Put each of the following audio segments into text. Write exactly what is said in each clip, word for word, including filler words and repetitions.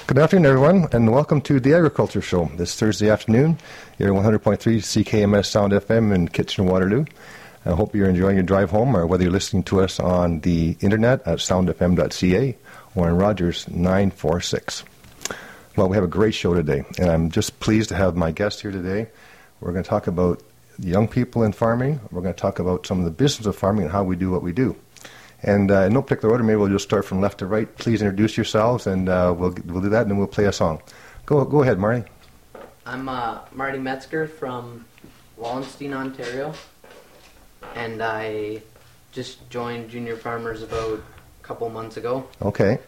Good afternoon, everyone, and welcome to the Agriculture Show this Thursday afternoon here at one hundred point three C K M S Sound F M in Kitchener-Waterloo. I hope you're enjoying your drive home, or whether you're listening to us on the internet at sound f m dot c a or on Rogers nine forty-six. Well, we have a great show today, and I'm just pleased to have my guest here today. We're going to talk about young people in farming. We're going to talk about some of the business of farming and how we do what we do. And uh, in no particular order, maybe we'll just start from left to right. Please introduce yourselves, and uh, we'll we'll do that, and then we'll play a song. Go go ahead, Marty. I'm uh, Marty Metzger from Wallenstein, Ontario, and I just joined Junior Farmers about a couple months ago. Okay.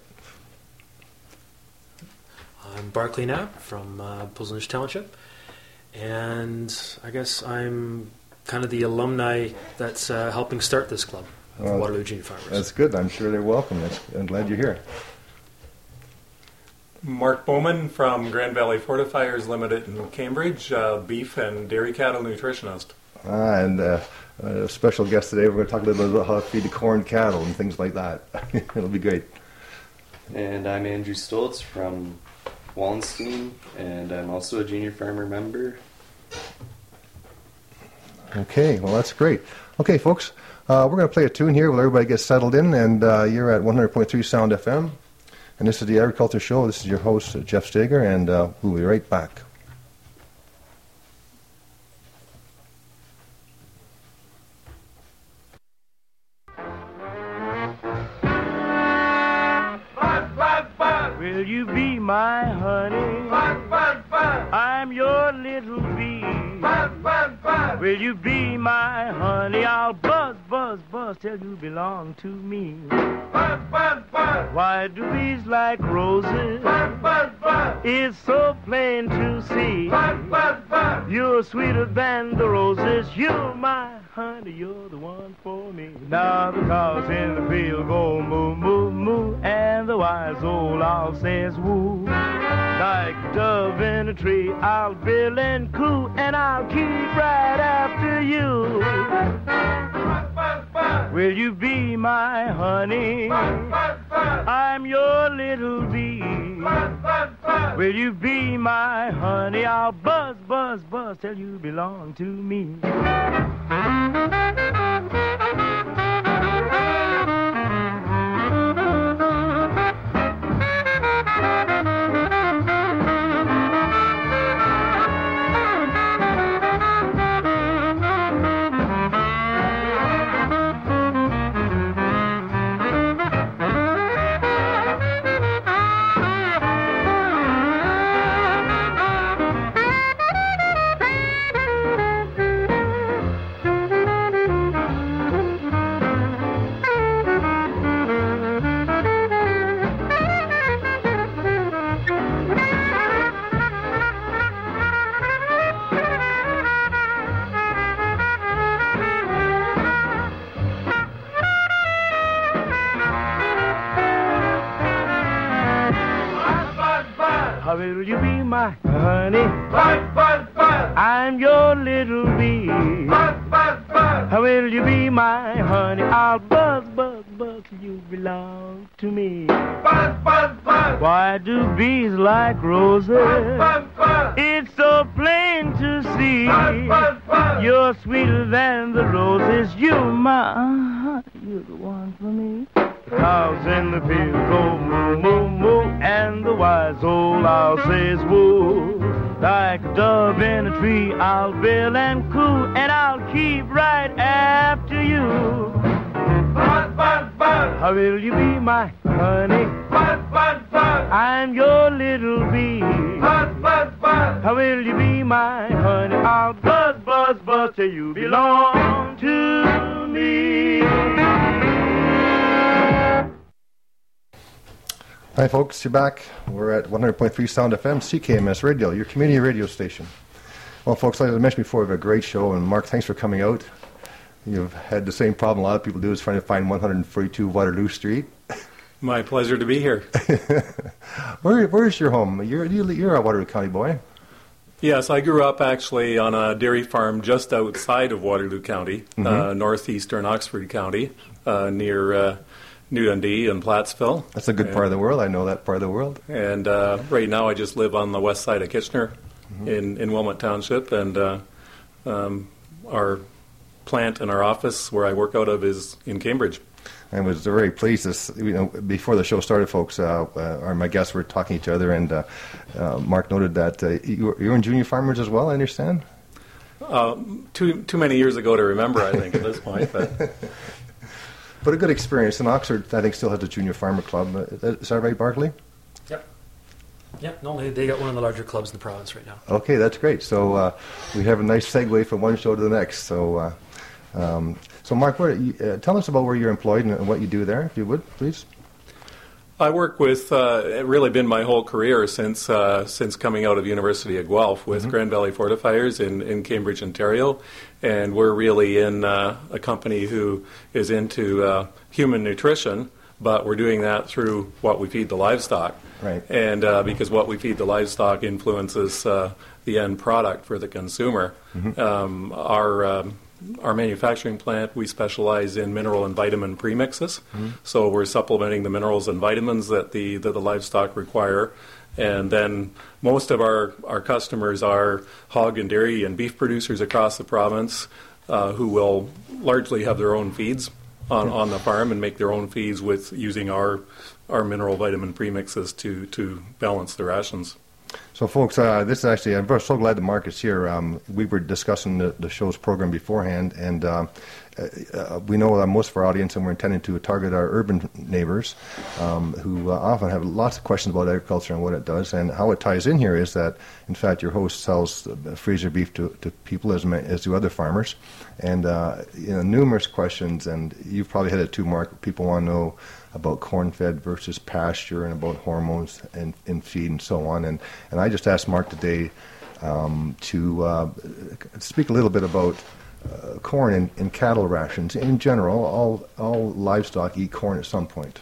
I'm Barclay Knapp from uh, Pilsners Township, and I guess I'm kind of the alumni that's uh, helping start this club. Well, Waterloo Junior Farmers. That's good. I'm sure they're welcome. That's, I'm glad you're here. Mark Bowman from Grand Valley Fortifiers Limited in Cambridge, uh, beef and dairy cattle nutritionist. Ah, and uh, a special guest today. We're going to talk a little bit about how to feed the corn cattle and things like that. It'll be great. And I'm Andrew Stoltz from Wallenstein, and I'm also a Junior Farmer member. Okay, well, that's great. Okay, folks. Uh, we're going to play a tune here while everybody gets settled in, and uh, you're at one hundred point three Sound F M, and this is the Agriculture Show. This is your host, uh, Jeff Steger, and uh, we'll be right back. Buzz, buzz, buzz. Will you be my honey? Buzz, buzz, buzz. I'm your little bee. Buzz, buzz, buzz. Will you be my honey? I'll buzz, buzz, buzz till you belong to me. Buzz, buzz, buzz. Why do bees like roses? Buzz, buzz, buzz. It's so plain to see. Buzz, buzz, buzz. You're sweeter than the roses. You're my honey. You're the one for me. Now the cows in the field go moo, moo, moo, and the wise old owl says woo. Like a dove in a tree, I'll bill and coo, and I'll keep right after you. Buzz, buzz, buzz. Will you be my honey? Buzz, buzz, buzz. I'm your little bee. Buzz, buzz, buzz. Will you be my honey? I'll buzz, buzz, buzz till you belong to me. Will you be my honey? Buzz, buzz, buzz. I'm your little bee. Buzz, buzz, buzz. Will you be my honey? I'll buzz, buzz, buzz till you belong to me. Buzz, buzz, buzz. Why do bees like roses? Buzz, buzz, buzz. It's so plain to see. Buzz, buzz, buzz. You're sweeter than the roses. You're my honey. You're the one for me. The cows in the field go moo, moo, moo, and the wise old owl says woo. Like a dove in a tree, I'll bill and coo, and I'll keep right after you. Buzz, buzz, buzz. How will you be my honey? Buzz, buzz, buzz. I'm your little bee. Buzz, buzz, buzz. How will you be my honey? I'll buzz, buzz, buzz till you belong to me. Hi, folks. You're back. We're at one hundred point three Sound F M, C K M S Radio, your community radio station. Well, folks, like I mentioned before, we have a great show. And, Mark, thanks for coming out. You've had the same problem a lot of people do, is trying to find one forty-two Waterloo Street. My pleasure to be here. Where, where's your home? You're, you're a Waterloo County boy. Yes, I grew up actually on a dairy farm just outside of Waterloo County, mm-hmm. uh, northeastern Oxford County, uh, near uh, New Dundee and Plattsville. That's a good and, part of the world. I know that part of the world. And uh, right now I just live on the west side of Kitchener mm-hmm. in, in Wilmot Township, and uh, um, our plant and our office where I work out of is in Cambridge. I was very pleased. This, you know, before the show started, folks, uh, uh, our, my guests were talking to each other, and uh, uh, Mark noted that uh, you, you're in Junior Farmers as well, I understand? Uh, too too many years ago to remember, I think, at this point. But but a good experience. And Oxford, I think, still has a Junior Farmer Club. Is that right, Barclay? Yep. Yep. No, they got one of the larger clubs in the province right now. Okay, that's great. So uh, we have a nice segue from one show to the next. So, uh, um, so Mark, where, uh, tell us about where you're employed and what you do there, if you would, please. I work with, uh, it really been my whole career since uh, since coming out of University of Guelph with mm-hmm. Grand Valley Fortifiers in, in Cambridge, Ontario. And we're really in uh, a company who is into uh, human nutrition, but we're doing that through what we feed the livestock. Right. And uh, because what we feed the livestock influences uh, the end product for the consumer. Mm-hmm. Um, our um, Our manufacturing plant, we specialize in mineral and vitamin premixes. Mm-hmm. So we're supplementing the minerals and vitamins that the that the livestock require. And then most of our, our customers are hog and dairy and beef producers across the province uh, who will largely have their own feeds on, on the farm and make their own feeds with using our our mineral vitamin premixes to, to balance the rations. So, folks, uh, this is actually, I'm so glad that Mark is here. Um, we were discussing the, the show's program beforehand, and uh, uh, we know that most of our audience, and we're intending to target our urban neighbors um, who uh, often have lots of questions about agriculture and what it does. And how it ties in here is that, in fact, your host sells uh, freezer beef to, to people as, as do other farmers. And uh, you know, numerous questions, and you've probably had it too, Mark. People want to know about corn-fed versus pasture and about hormones and in feed and so on. And, and I just asked Mark today um, to uh, speak a little bit about uh, corn and, and cattle rations. In general, all, all livestock eat corn at some point.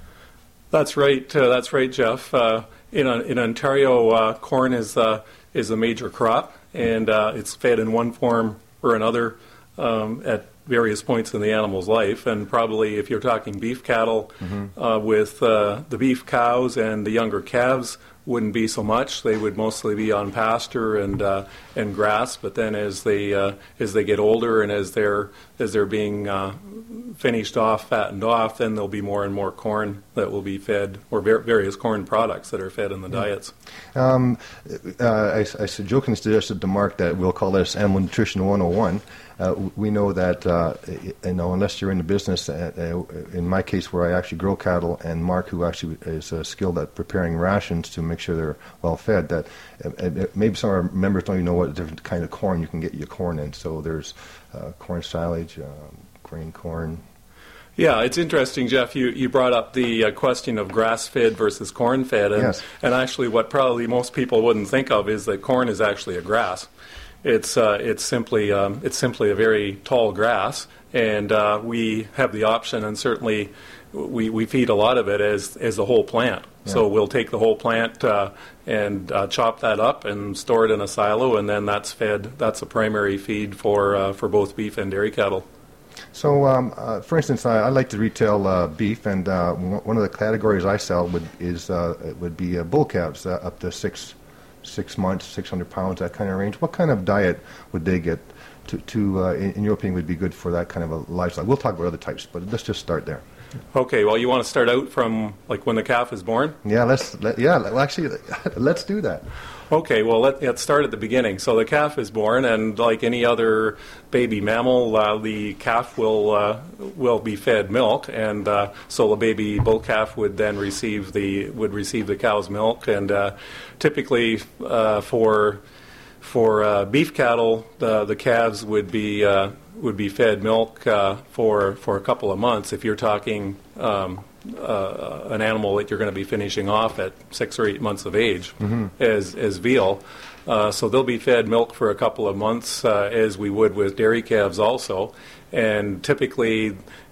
That's right. Uh, that's right, Jeff. Uh, in, uh, in Ontario, uh, corn is, uh, is a major crop, and uh, it's fed in one form or another um, at various points in the animal's life. And probably if you're talking beef cattle, mm-hmm. uh, with uh, the beef cows and the younger calves wouldn't be so much. They would mostly be on pasture and uh, and grass. But then as they uh, as they get older and as they're as they're being uh, finished off, fattened off, then there'll be more and more corn that will be fed, or ver- various corn products that are fed in the yeah. diets. Um, uh, I, I jokingly suggested to Mark that we'll call this Animal Nutrition one oh one. Uh, we know that, uh, you know, unless you're in the business, uh, uh, in my case where I actually grow cattle, and Mark, who actually is uh, skilled at preparing rations to make sure they're well fed, that uh, maybe some of our members don't even know what different kind of corn you can get your corn in. So there's uh, corn silage, uh, grain corn. Yeah, it's interesting, Jeff. You, you brought up the uh, question of grass-fed versus corn-fed, and, yes. and actually what probably most people wouldn't think of is that corn is actually a grass. It's uh, it's simply um, it's simply a very tall grass, and uh, we have the option, and certainly we, we feed a lot of it as as the whole plant. Yeah. So we'll take the whole plant uh, and uh, chop that up and store it in a silo, and then that's fed. That's a primary feed for uh, for both beef and dairy cattle. So, um, uh, for instance, I, I like to retail uh, beef, and uh, one of the categories I sell would is uh, would be uh, bull calves uh, up to six. Six months, six hundred pounds, that kind of range. What kind of diet would they get to, to uh, in, in your opinion, would be good for that kind of a lifestyle? We'll talk about other types, but let's just start there. Okay, well, you want to start out from, like, when the calf is born? Yeah, let's, let, yeah, well, actually, let's do that. Okay, well, let, let's start at the beginning. So the calf is born, and like any other baby mammal, uh, the calf will uh, will be fed milk, and uh, so the baby bull calf would then receive the would receive the cow's milk, and uh, typically uh, for for uh, beef cattle, the the calves would be uh, would be fed milk uh, for for a couple of months. If you're talking um, Uh, an animal that you're going to be finishing off at six or eight months of age, mm-hmm. as as veal. Uh, so they'll be fed milk for a couple of months, uh, as we would with dairy calves also. And typically,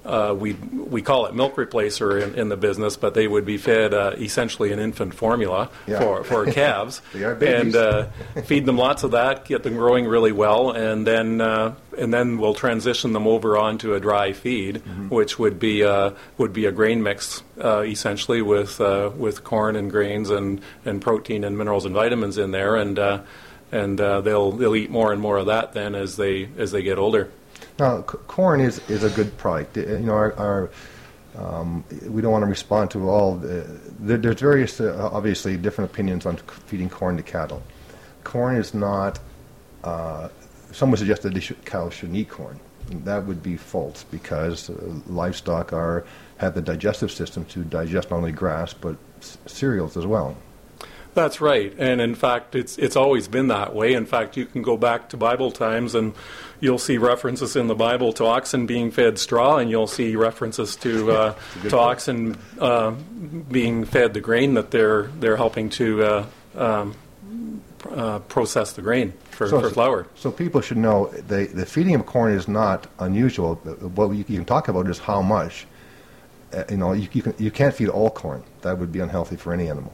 uh, we we call it milk replacer in, in the business, but they would be fed uh, essentially an infant formula Yeah. for, for calves. They are babies. And uh, feed them lots of that, get them growing really well, and then uh, and then we'll transition them over onto a dry feed, mm-hmm. which would be uh, would be a grain mix uh, essentially with uh, with corn and grains and, and protein and minerals and vitamins in there, and uh, and uh, they'll they'll eat more and more of that then as they as they get older. Now, c- corn is, is a good product. Uh, You know, our, our um, we don't want to respond to all. The, there, there's various, uh, obviously, different opinions on c- feeding corn to cattle. Corn is not. Uh, some would suggest that they should, cows shouldn't eat corn. That would be false because uh, livestock are have the digestive system to digest not only grass but c- cereals as well. That's right, and in fact, it's it's always been that way. In fact, you can go back to Bible times, and you'll see references in the Bible to oxen being fed straw, and you'll see references to uh, to oxen uh, being fed the grain that they're they're helping to uh, um, uh, process the grain for, So- for flour. So people should know the the feeding of corn is not unusual. What you can talk about is how much. Uh, you know, you, you can you can't feed all corn. That would be unhealthy for any animal.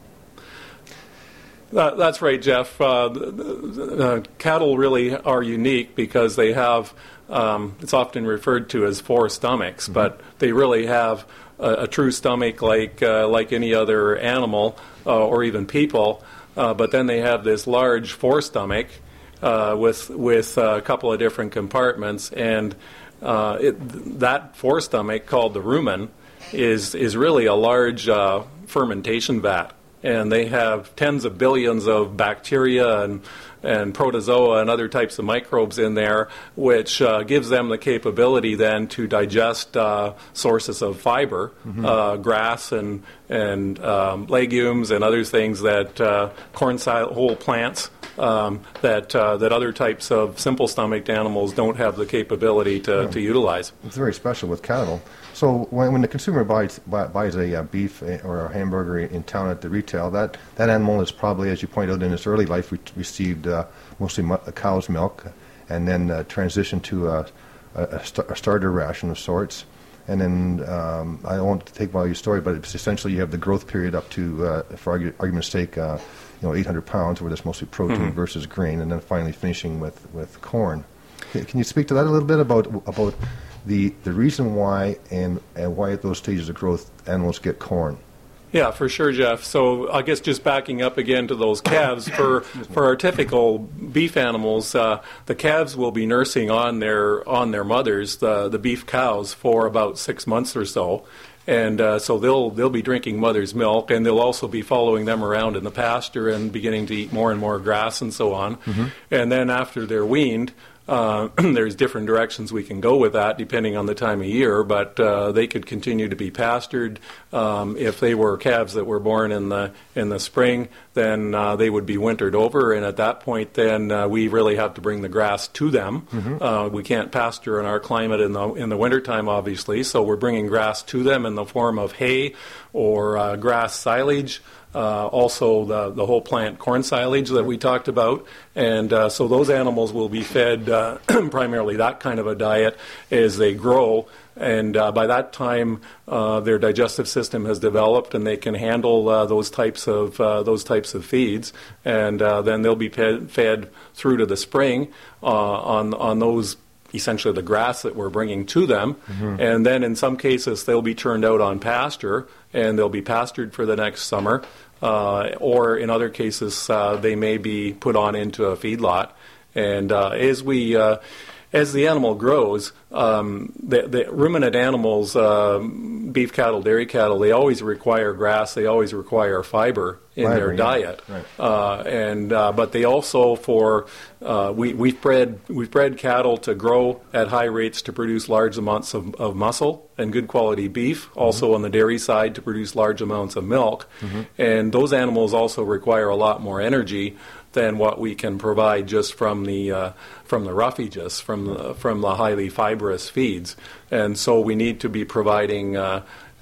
That, that's right, Jeff. Uh, the, the, uh, cattle really are unique because they have, um, it's often referred to as four stomachs, mm-hmm. but they really have a, a true stomach like uh, like any other animal uh, or even people. Uh, but then they have this large forestomach uh, with with a couple of different compartments, and uh, it, that forestomach, called the rumen, is is really a large uh, fermentation vat. And they have tens of billions of bacteria and, and protozoa and other types of microbes in there, which uh, gives them the capability then to digest uh, sources of fiber, mm-hmm. uh, grass and and um, legumes and other things that uh, corn sil- whole plants um, that uh, that other types of simple-stomached animals don't have the capability to, yeah. to utilize. It's very special with cattle. So when, when the consumer buys buy, buys a uh, beef or a hamburger in town at the retail, that, that animal is probably, as you point out, in its early life re- received uh, mostly mu- cow's milk, and then uh, transitioned to a, a, a, st- a starter ration of sorts. And then um, I won't take all your story, but it's essentially you have the growth period up to, uh, for argu- argument's sake, uh, you know, eight hundred pounds, where there's mostly protein mm-hmm. versus grain, and then finally finishing with, with corn. Can, can you speak to that a little bit about about the the reason why and, and why at those stages of growth animals get corn? Yeah, for sure, Jeff. So I guess just backing up again to those calves, for for our typical beef animals, uh, the calves will be nursing on their on their mothers, the the beef cows, for about six months or so. And uh, so they'll they'll be drinking mother's milk, and they'll also be following them around in the pasture and beginning to eat more and more grass and so on. Mm-hmm. And then after they're weaned, Uh, there's different directions we can go with that depending on the time of year, but uh, they could continue to be pastured. Um, if they were calves that were born in the in the spring, then uh, they would be wintered over, and at that point, then uh, we really have to bring the grass to them. Mm-hmm. Uh, we can't pasture in our climate in the in the wintertime, obviously, so we're bringing grass to them in the form of hay or uh, grass silage. Uh, also, the, the whole plant corn silage that we talked about. And uh, so those animals will be fed uh, primarily that kind of a diet as they grow. And uh, by that time, uh, their digestive system has developed, and they can handle uh, those types of uh, those types of feeds. And uh, then they'll be fed, fed through to the spring uh, on on those, essentially the grass that we're bringing to them. Mm-hmm. And then in some cases, they'll be turned out on pasture, and they'll be pastured for the next summer. Uh, or in other cases, uh, they may be put on into a feedlot. And uh, as we, uh, as the animal grows, um, the, the ruminant animals, uh, beef cattle, dairy cattle, they always require grass. They always require fiber in Fiber, their yeah. diet. Right. Uh, and uh, but they also for uh, we we've bred we've bred cattle to grow at high rates to produce large amounts of, of muscle and good quality beef. Mm-hmm. Also on the dairy side to produce large amounts of milk. Mm-hmm. And those animals also require a lot more energy than what we can provide just from the uh, from the roughages, from the, from the highly fibrous feeds. And so we need to be providing Uh,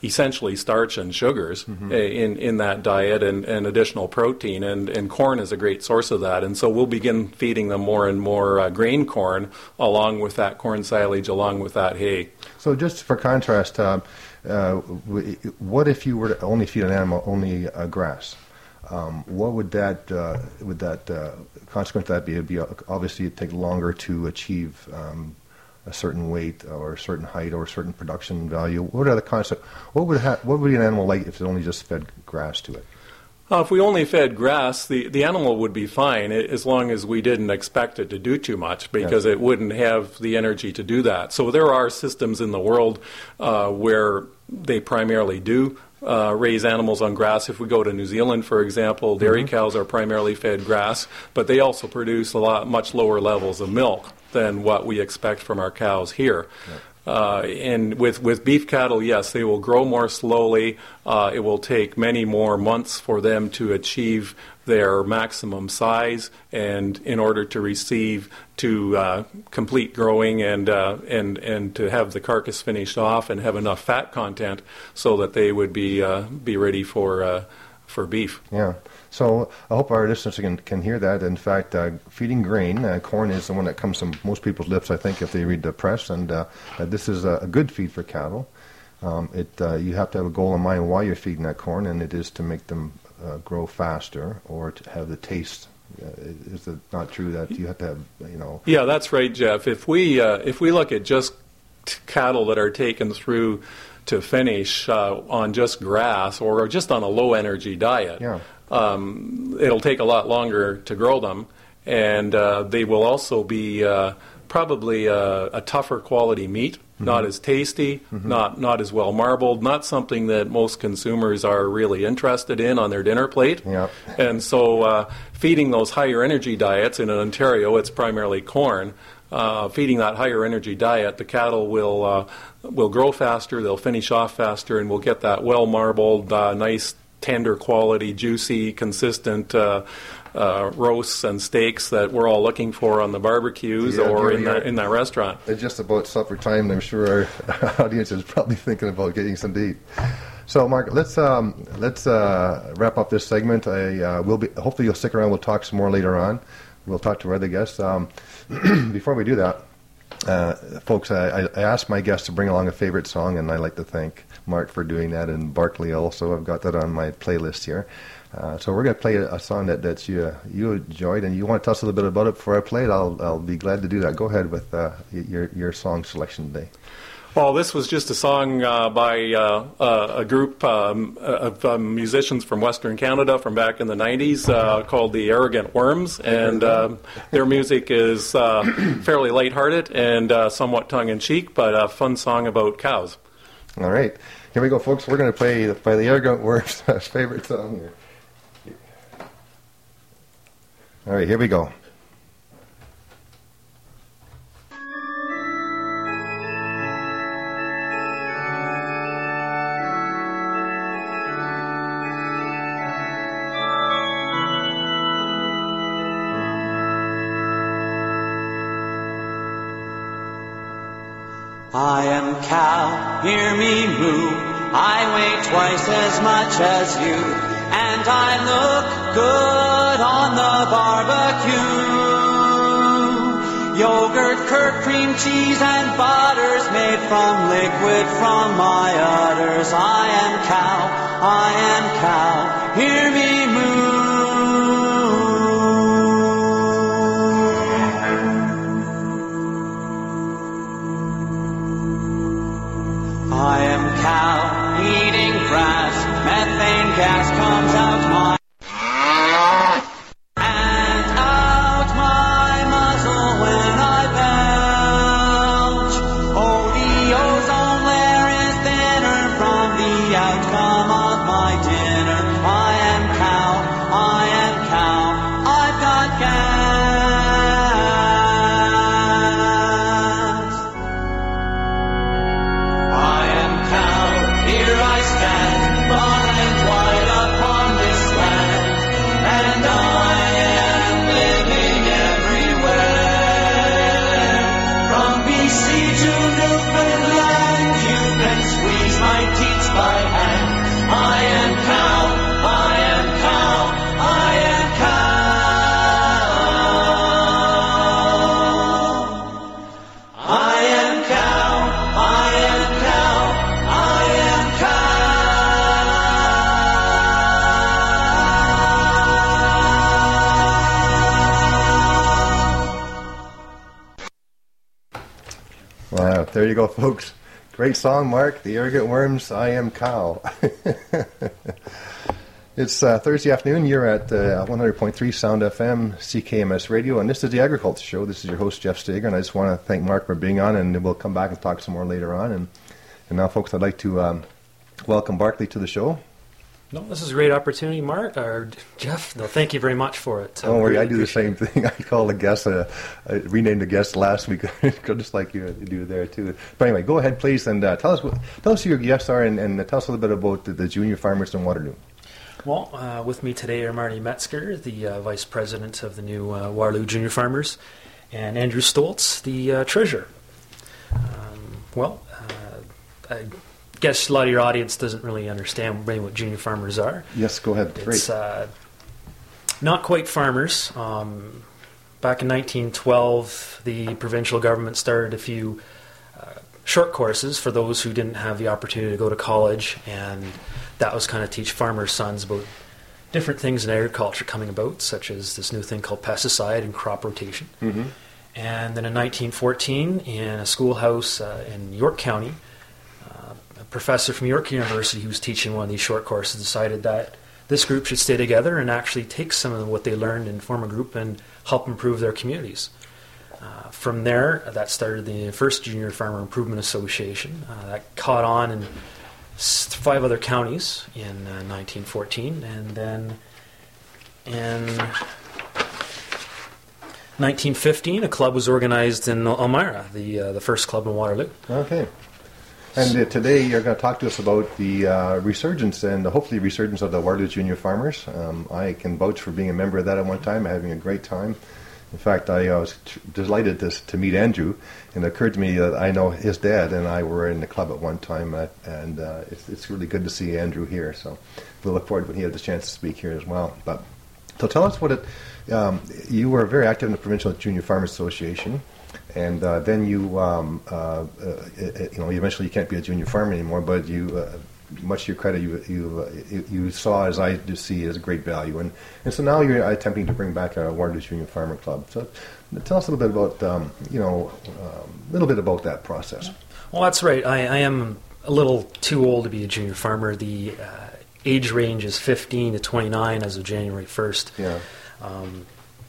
essentially starch and sugars mm-hmm. in in that diet, and, and additional protein, and, and corn is a great source of that. And so we'll begin feeding them more and more uh, grain corn along with that corn silage, along with that hay. So just for contrast, uh, uh, what if you were to only feed an animal only uh, grass? Um, what would that uh, would that uh, consequence of that be? It'd be obviously it'd take longer to achieve um, a certain weight or a certain height or a certain production value. What are the concept? What would ha- what would be an animal like if it only just fed grass to it? Uh, if we only fed grass, the, the animal would be fine as long as we didn't expect it to do too much, because yes. it wouldn't have the energy to do that. So there are systems in the world uh, where they primarily do uh, raise animals on grass. If we go to New Zealand, for example, dairy mm-hmm. cows are primarily fed grass, but they also produce a lot much lower levels of milk than what we expect from our cows here. Yeah. Uh, and with, with beef cattle, yes, they will grow more slowly. Uh, it will take many more months for them to achieve their maximum size, and in order to receive to uh, complete growing and uh, and and to have the carcass finished off and have enough fat content so that they would be uh, be ready for uh, for beef. Yeah. So I hope our listeners can, can hear that. In fact, uh, feeding grain, uh, corn is the one that comes from most people's lips, I think, if they read the press. And uh, uh, this is a, a good feed for cattle. Um, it uh, you have to have a goal in mind why you're feeding that corn, and it is to make them uh, grow faster or to have the taste. Uh, is it not true that you have to have, you know? Yeah, that's right, Jeff. If we uh, if we look at just t- cattle that are taken through to finish uh, on just grass or just on a low energy diet. Yeah. Um, it'll take a lot longer to grow them, and uh, they will also be uh, probably a, a tougher quality meat, mm-hmm. not as tasty, mm-hmm. not not as well marbled, not something that most consumers are really interested in on their dinner plate. Yeah. And so uh, feeding those higher energy diets, in Ontario it's primarily corn, uh, feeding that higher energy diet, the cattle will, uh, will grow faster, they'll finish off faster, and we'll get that well marbled, uh, nice tender quality, juicy, consistent uh, uh, roasts and steaks that we're all looking for on the barbecues yeah, or in the, in that restaurant. It's just about supper time, and I'm sure our audience is probably thinking about getting some to eat. So, Mark, let's um, let's uh, wrap up this segment. I uh, will be. Hopefully, you'll stick around. We'll talk some more later on. We'll talk to our other guests. Um, before we do that, uh, folks, I, I asked my guests to bring along a favorite song, and I'd like to thank Mark for doing that, and Barclay also. I've got that on my playlist here. Uh, so we're going to play a, a song that, that you uh, you enjoyed, and you want to tell us a little bit about it before I play it. I'll I'll be glad to do that. Go ahead with uh, your your song selection today. Well, this was just a song uh, by uh, uh, a group um, of um, musicians from Western Canada from back in the nineties uh, called the Arrogant Worms, and uh, their music is uh, fairly lighthearted and uh, somewhat tongue-in-cheek, but a fun song about cows. All right. Here we go, folks. We're going to play by the Arrogant Worms' favorite song here. All right, here we go. I am cow, hear me moo. I weigh twice as much as you, and I look good on the barbecue. Yogurt, curd, cream, cheese, and butters made from liquid from my udders. I am cow, I am cow, hear me moo. I am cow, eating grass, methane gas comes out my and out my muzzle when I belch. Oh, the ozone layer is thinner from the outcome of my dinner. I am cow. There you go, folks. Great song, Mark. The Arrogant Worms, I Am Cow. It's uh, Thursday afternoon. You're at uh, one hundred point three Sound F M, C K M S Radio, and this is the Agriculture Show. This is your host, Jeff Steger, and I just want to thank Mark for being on, and we'll come back and talk some more later on. And, and now, folks, I'd like to um, welcome Barclay to the show. No, this is a great opportunity, Mark, or Jeff. No, thank you very much for it. Don't worry, really I do the same thing. I call the guest, uh, I renamed the guest last week, just like you do there, too. But anyway, go ahead, please, and uh, tell us what, tell us who your guests are, and, and tell us a little bit about the, the junior farmers in Waterloo. Well, uh, with me today are Marty Metzger, the uh, Vice President of the new uh, Waterloo Junior Farmers, and Andrew Stoltz, the uh, Treasurer. Um, well, uh, I guess a lot of your audience doesn't really understand really what junior farmers are. Yes, go ahead. It's Great. uh, not quite farmers. Um, back in nineteen twelve, the provincial government started a few uh, short courses for those who didn't have the opportunity to go to college, and that was kind of teach farmers' sons about different things in agriculture coming about, such as this new thing called pesticide and crop rotation. Mm-hmm. And then in nineteen fourteen, in a schoolhouse uh, in York County, uh, a professor from York University who was teaching one of these short courses decided that this group should stay together and actually take some of what they learned and form a group and help improve their communities. Uh, from there, that started the first Junior Farmer Improvement Association. Uh, that caught on in five other counties in uh, nineteen fourteen, and then in nineteen fifteen, a club was organized in Elmira, the uh, the first club in Waterloo. Okay. And uh, today you're going to talk to us about the uh, resurgence and hopefully resurgence of the Waterloo Junior Farmers. Um, I can vouch for being a member of that at one time, having a great time. In fact, I uh, was t- delighted to, to meet Andrew, and it occurred to me that I know his dad and I were in the club at one time, uh, and uh, it's, it's really good to see Andrew here. So we'll look forward when he has the chance to speak here as well. But so tell us what it. Um, you were very active in the Provincial Junior Farmers Association, and uh, then you, um, uh, uh, you know, eventually you can't be a junior farmer anymore, but you. Uh, much to your credit, you you, uh, you saw, as I do see, as a great value, and, and so now you're attempting to bring back a Waterloo Junior Farmer Club. So, tell us a little bit about, um, you know, a um, little bit about that process. Well, that's right. I, I am a little too old to be a junior farmer. The uh, age range is fifteen to twenty-nine as of January first. Yeah. Um,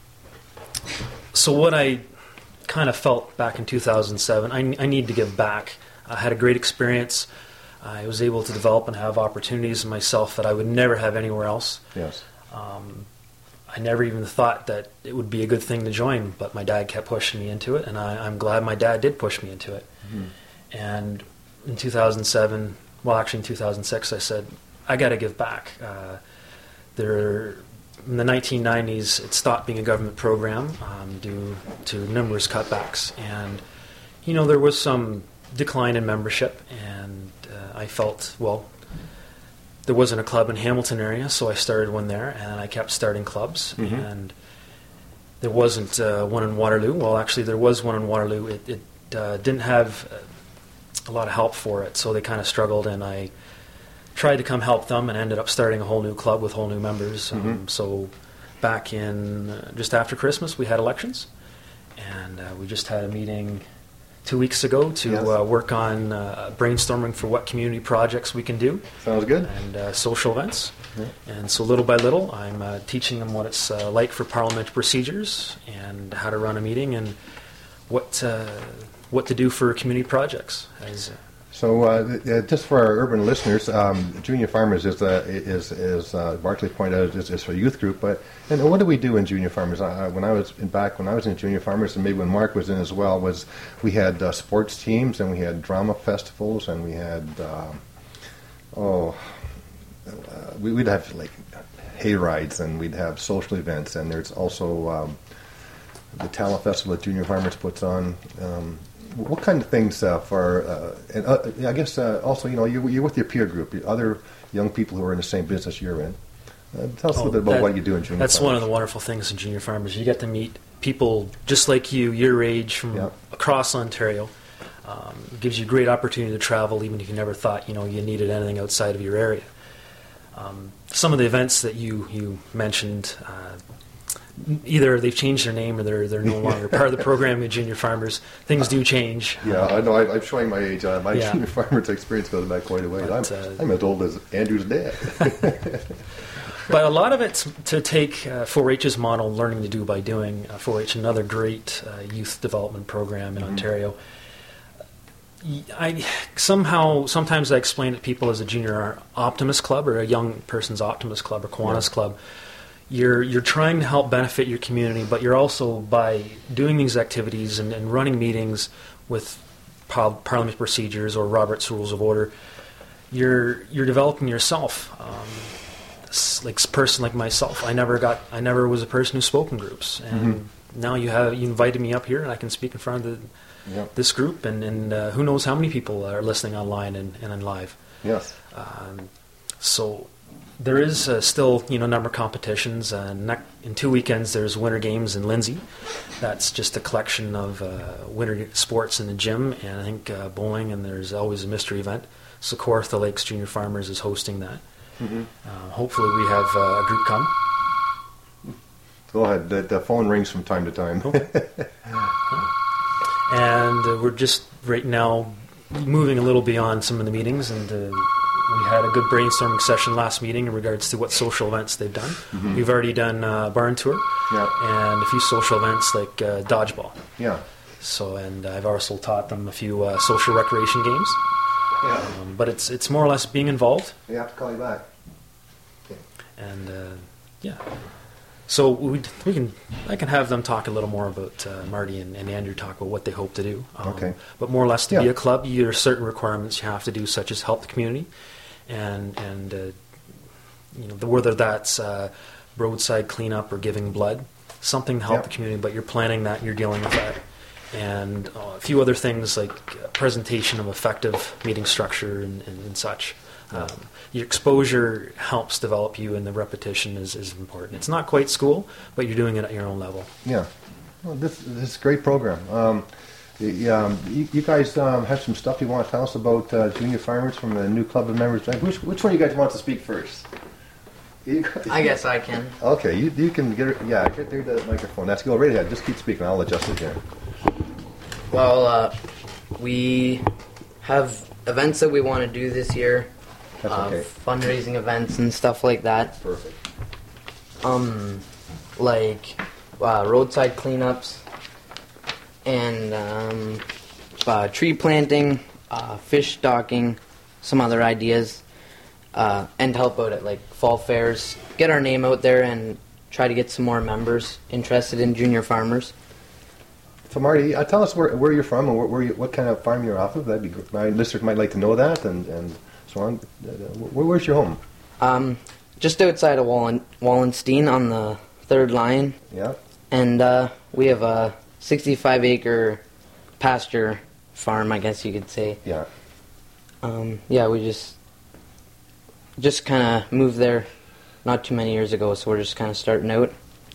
so what I kind of felt back in two thousand seven, I, I need to give back. I had a great experience. I was able to develop and have opportunities in myself that I would never have anywhere else. Yes. Um, I never even thought that it would be a good thing to join, but my dad kept pushing me into it, and I, I'm glad my dad did push me into it. Mm-hmm. And in two thousand seven, well, actually in two thousand six, I said, I got to give back. Uh, there, in the nineteen nineties, it stopped being a government program um, due to numerous cutbacks, and you know there was some decline in membership, and uh, I felt, well, there wasn't a club in Hamilton area, so I started one there, and I kept starting clubs, mm-hmm. and there wasn't uh, one in Waterloo. Well, actually, there was one in Waterloo. It, it uh, didn't have uh, a lot of help for it, so they kind of struggled, and I tried to come help them and ended up starting a whole new club with whole new members. Mm-hmm. Um, so back in, uh, just after Christmas, we had elections, and uh, we just had a meeting two weeks ago to yes. uh, work on uh, brainstorming for what community projects we can do. Sounds good. And uh, social events. Yeah. And so little by little, I'm uh, teaching them what it's uh, like for parliamentary procedures and how to run a meeting and what uh, what to do for community projects. As, uh, So, uh, just for our urban listeners, um, Junior Farmers is, uh, is, is uh, Barclay pointed out, is, is a youth group. But and what do we do in Junior Farmers? Uh, when I was in, back when I was in Junior Farmers, and maybe when Mark was in as well, was we had uh, sports teams, and we had drama festivals, and we had uh, oh, uh, we, we'd have like hay rides, and we'd have social events, and there's also um, the talent festival that Junior Farmers puts on. Um, What kind of things uh, for, uh, and uh, I guess uh, also, you know, you're, you're with your peer group, other young people who are in the same business you're in. Uh, tell us oh, a little bit about that, what you do in Junior That's Farmers. one of the wonderful things in Junior Farmers. You get to meet people just like you, your age, from yep. across Ontario. Um, it gives you a great opportunity to travel, even if you never thought, you know, you needed anything outside of your area. Um, some of the events that you, you mentioned, uh, either they've changed their name or they're they're no longer part of the program of Junior Farmers. Things do change. Yeah, I know. I, I'm showing my age. Uh, my Yeah. junior farmer's experience goes back quite a way. But, I'm, uh, I'm as old as Andrew's dad. But a lot of it's to take uh, four H's model, learning to do by doing. Uh, four H, another great uh, youth development program in Mm-hmm. Ontario. I somehow sometimes I explain it to people as a junior optimist club or a young person's optimist club or Kiwanis Yeah. club. You're you're trying to help benefit your community, but you're also, by doing these activities and, and running meetings with par- parliament procedures or Robert's Rules of Order, you're you're developing yourself. Um, s- like a person like myself, I never got I never was a person who spoke in groups, and Mm-hmm. now you have you invited me up here, and I can speak in front of the, Yep. this group, and, and uh, who knows how many people are listening online and, and in live. Yes. Um, so there is uh, still, you know, a number of competitions. Uh, ne- in two weekends, there's Winter Games in Lindsay. That's just a collection of uh, winter sports in the gym, and I think uh, bowling, and there's always a mystery event. Socorro Lakes Junior Farmers is hosting that. Mm-hmm. Uh, hopefully we have uh, a group come. Go ahead. The, the phone rings from time to time. And uh, we're just right now moving a little beyond some of the meetings, and uh, we had a good brainstorming session last meeting in regards to what social events they've done. Mm-hmm. We've already done a barn tour Yeah. and a few social events like uh, dodgeball. Yeah. So, and I've also taught them a few uh, social recreation games. Yeah. Um, but it's it's more or less being involved, We have to call you back. and uh, yeah. So we we can I can have them talk a little more about uh, Marty and, and Andrew talk about what they hope to do. Um, Okay. But more or less, to be Yeah. a club, there are certain requirements you have to do, such as help the community, and and uh, you know, whether that's uh, roadside cleanup or giving blood, something to help Yeah. the community. But you're planning that, and you're dealing with that, and uh, a few other things like uh, presentation of effective meeting structure and, and, and such. Um, your exposure helps develop you, and the repetition is, is important. It's not quite school, but you're doing it at your own level. Yeah. Well, this, this is a great program. Um, y- um, you, you guys um, have some stuff you want to tell us about uh, junior farmers from the new club of members. Which, which one of you guys wants to speak first? You- I guess I can. Okay, you, you can get her, yeah, get there to the microphone. That's go right ahead. Just keep speaking. I'll adjust it here. Well, uh, we have events that we want to do this year. That's uh, okay. Fundraising events and stuff like that. Perfect. Um, like uh, roadside cleanups and um, uh, tree planting, uh, fish stocking, some other ideas, uh, and help out at like fall fairs. Get our name out there and try to get some more members interested in junior farmers. So Marty, uh, tell us where, where you're from and where, where you, what kind of farm you're off of. That'd be good. My listeners might like to know that, and, and so on. Uh, where, where's your home? Um, just outside of Wallen- Wallenstein on the third line. Yeah. And uh, we have a sixty-five acre pasture farm, I guess you could say. Yeah. Um, yeah, we just just kind of moved there not too many years ago, so we're just kind of starting out.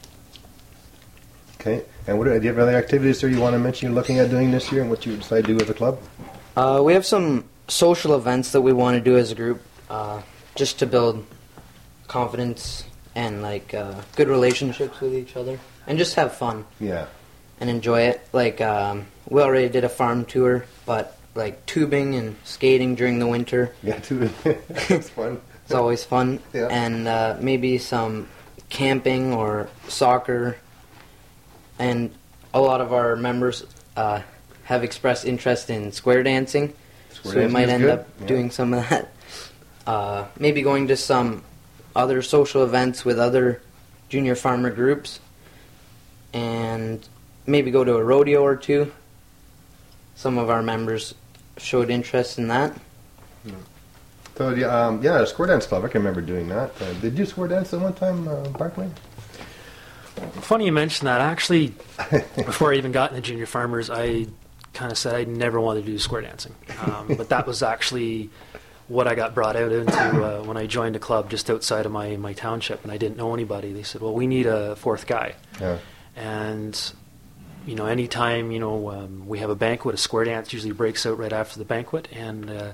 Okay. And what, do you have other activities there you want to mention you're looking at doing this year, and what you decide to do as a club? Uh, we have some social events that we want to do as a group, uh, just to build confidence and like uh, good relationships with each other, and just have fun Yeah. and enjoy it. Like um, we already did a farm tour, but like tubing and skating during the winter. Yeah, too. That's fun. It's always fun. Yeah. And uh, maybe some camping or soccer. And a lot of our members uh, have expressed interest in square dancing. Square so we dancing might is end good. up Yeah. doing some of that. Uh, maybe going to some other social events with other junior farmer groups. And maybe go to a rodeo or two. Some of our members showed interest in that. So yeah, um, yeah, square dance club. I can remember doing that. Uh, did you square dance at one time, uh, Barclay? Funny you mention that. Actually, before I even got into junior farmers, I kind of said I never wanted to do square dancing. Um, but that was actually what I got brought out into uh, when I joined a club just outside of my, my township, and I didn't know anybody. They said, well, we need a fourth guy. Yeah. And, you know, anytime, you know, um, we have a banquet, a square dance usually breaks out right after the banquet, and uh,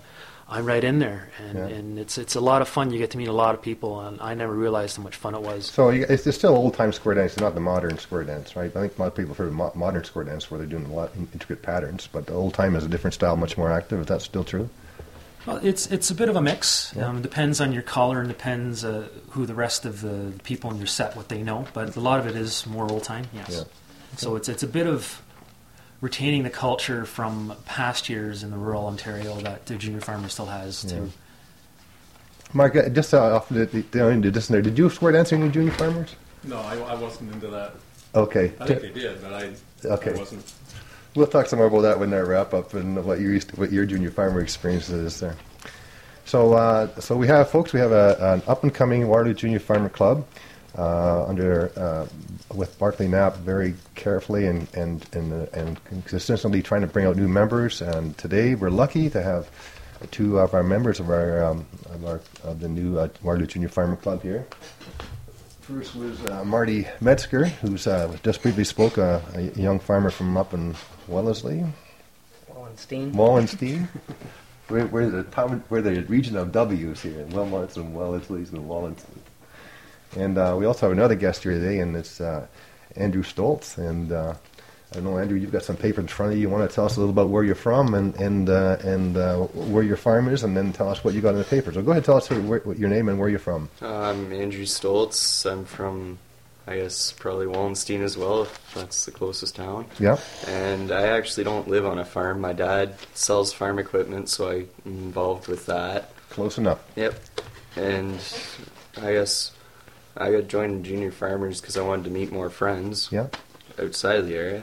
I'm right in there, and, Yeah. and it's it's a lot of fun. You get to meet a lot of people, and I never realized how much fun it was. So you, it's, it's still old-time square dance, it's not the modern square dance, right? I think a lot of people have heard of mo- modern square dance where they're doing a lot of intricate patterns, but the old-time is a different style, much more active. Is that still true? Well, it's it's a bit of a mix. Yeah. Um, it depends on your color and depends uh, who the rest of the people in your set, what they know. But a lot of it is more old time, yes. Yeah. So it's it's a bit of retaining the culture from past years in the rural Ontario that the junior farmer still has Yeah. to. Mark, uh, just uh, off the, the, the just there, did you square dance any junior farmers? No, I, I wasn't into that. Okay. I think they did, but I, Okay. I wasn't. We'll talk some more about that when I wrap up and what your what your junior farmer experience is there. So, uh, so we have folks. We have a, an up and coming Waterloo Junior Farmer Club uh, under uh, with Barclay Knapp very carefully and and and, uh, and consistently trying to bring out new members. And today we're lucky to have two of our members of our um, of our of the new uh, Waterloo Junior Farmer Club here. First was uh, Marty Metzger, who's uh, just briefly spoke, uh, a young farmer from up in Wellesley, Wallenstein. Wallenstein. we're, we're the town, we're the region of W's here, Wilmots and Wellesleys and Wallenstein. And uh, we also have another guest here today, and it's uh, Andrew Stoltz. And uh, I don't know, Andrew, you've got some paper in front of you. You want to tell us a little about where you're from and and uh, and uh, where your farm is, and then tell us what you got in the paper. So go ahead, tell us where, what your name and where you're from. Uh, I'm Andrew Stoltz. I'm from, I guess, probably Wallenstein as well, if that's the closest town. Yeah. And I actually don't live on a farm. My dad sells farm equipment, so I'm involved with that. Close enough. Yep. And I guess I got joined Junior Farmers because I wanted to meet more friends Yeah. outside of the area.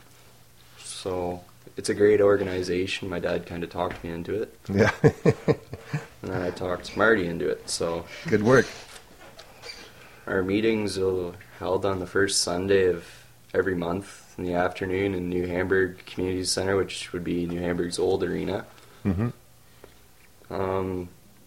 So it's a great organization. My dad kind of talked me into it, Yeah. and then I talked Marty into it. So Good work. our meetings are held on the first Sunday of every month in the afternoon in New Hamburg Community Center, which would be New Hamburg's old arena. Mm-hmm. Um,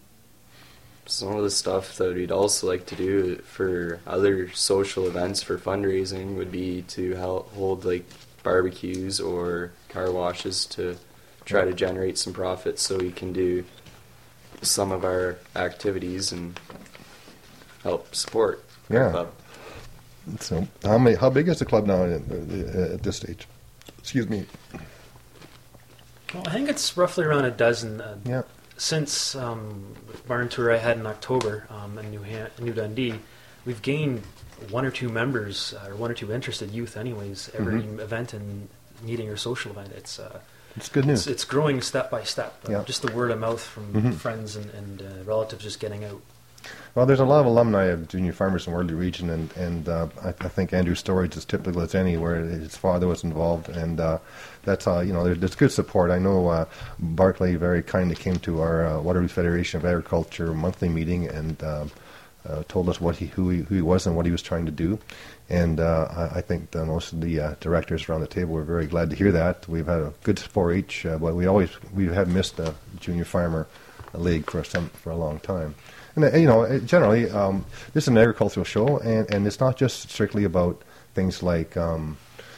some of the stuff that we'd also like to do for other social events for fundraising would be to hel- hold like barbecues or car washes to try to generate some profits so we can do some of our activities and help support our Yeah. club. So how many? How big is the club now at, uh, at this stage? Excuse me. Well, I think it's roughly around a dozen. Uh, Yeah. Since um, the barn tour I had in October um, in New, Han- New Dundee, we've gained one or two members, uh, or one or two interested youth anyways, every Mhm. event and meeting or social event. It's uh, It's good news. it's, it's growing step by step. Uh, Yeah. Just the word of mouth from Mhm. friends and, and uh, relatives just getting out. Well, there's a lot of alumni of junior farmers in Waterloo Region, and, and uh, I, I think Andrew's story is as typical as any, where his father was involved, and uh, that's uh, you know there, there's good support. I know uh, Barclay very kindly came to our uh, Waterloo Federation of Agriculture monthly meeting and um, uh, told us what he who, he who he was and what he was trying to do, and uh, I, I think that most of the uh, directors around the table were very glad to hear that. We've had a good four H, uh, but we always we have missed the junior farmer league for some for a long time. And, uh, you know, uh, generally, um, this is an agricultural show, and, and it's not just strictly about things like um,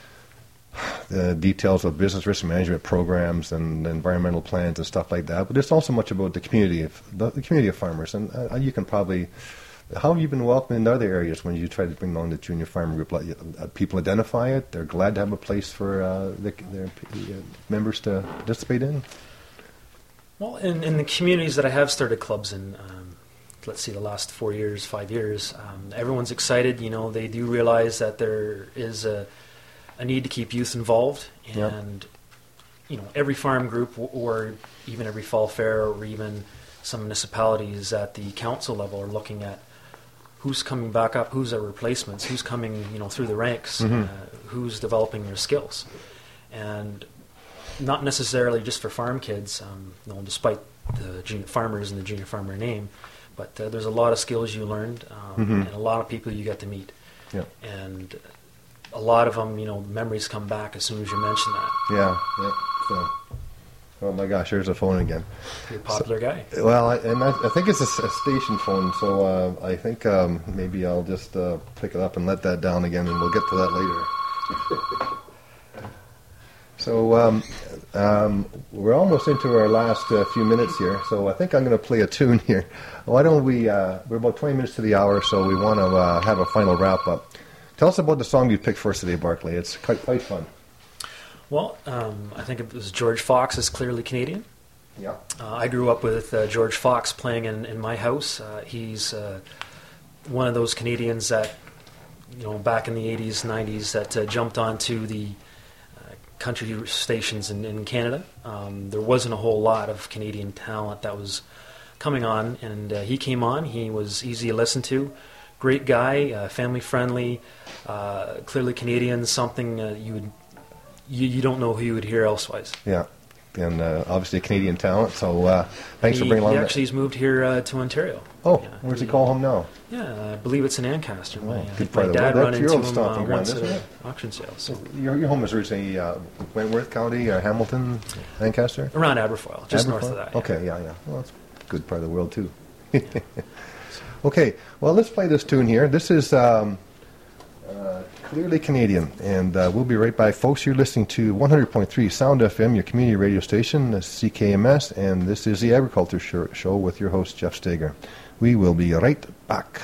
the details of business risk management programs and environmental plans and stuff like that, but it's also much about the community of the, the community of farmers. And uh, you can probably, how have you been welcomed in other areas when you try to bring along the junior farmer group? Like, uh, people identify it; they're glad to have a place for uh, the, their uh, members to participate in. Well, in, in the communities that I have started clubs in, um, let's see, the last four years, five years, um, everyone's excited. You know, they do realize that there is a, a need to keep youth involved, and Yep. you know, every farm group, or, or even every fall fair, or even some municipalities at the council level are looking at who's coming back up, who's our replacements, who's coming, you know, through the ranks, Mhm. uh, who's developing their skills, and not necessarily just for farm kids. Um, you know, despite the junior farmers and the junior farmer name. But uh, there's a lot of skills you learned, um, Mhm. and a lot of people you get to meet. Yeah. And a lot of them, you know, memories come back as soon as you mention that. Yeah, yeah. So, oh my gosh, there's a phone again. You're a popular guy. Well, I, and I, I think it's a, s- a station phone, so uh, I think um, maybe I'll just uh, pick it up and let that down again, and we'll get to that later. So, um, Um, we're almost into our last uh, few minutes here, so I think I'm going to play a tune here. Why don't we, uh, we're about twenty minutes to the hour, so we want to uh, have a final wrap-up. Tell us about the song you picked for us today, Barclay. It's quite, quite fun. Well, um, I think it was George Fox's Clearly Canadian. Yeah. Uh, I grew up with uh, George Fox playing in, in my house. Uh, he's uh, one of those Canadians that, you know, back in the eighties, nineties, that uh, jumped onto the uh, country stations in, in Canada. Um, there wasn't a whole lot of Canadian talent that was coming on, and uh, he came on. He was easy to listen to. Great guy, uh, family friendly, uh, clearly Canadian, something uh, you would you, you don't know who you would hear elsewise. Yeah. And uh, obviously a Canadian talent, so uh, thanks he, for bringing along He that. actually has moved here uh, to Ontario. Oh, yeah, where's he, he call home now? Yeah, I believe it's in Ancaster. Oh, my good my part of the dad world. run That's into your old him stomping uh, ground, once at isn't an it? auction sale. So. Your, your home is originally uh, Wentworth County, or Hamilton, Lancaster? Around Aberfoyle, just Aberfoyle? north of that. Yeah. Okay, yeah, yeah. Well, that's a good part of the world, too. Okay, well, let's play this tune here. This is um, uh, Clearly Canadian, and uh, we'll be right back. Folks, you're listening to one hundred point three Sound F M, your community radio station, C K M S, and this is the Agriculture Show with your host, Jeff Steger. We will be right back.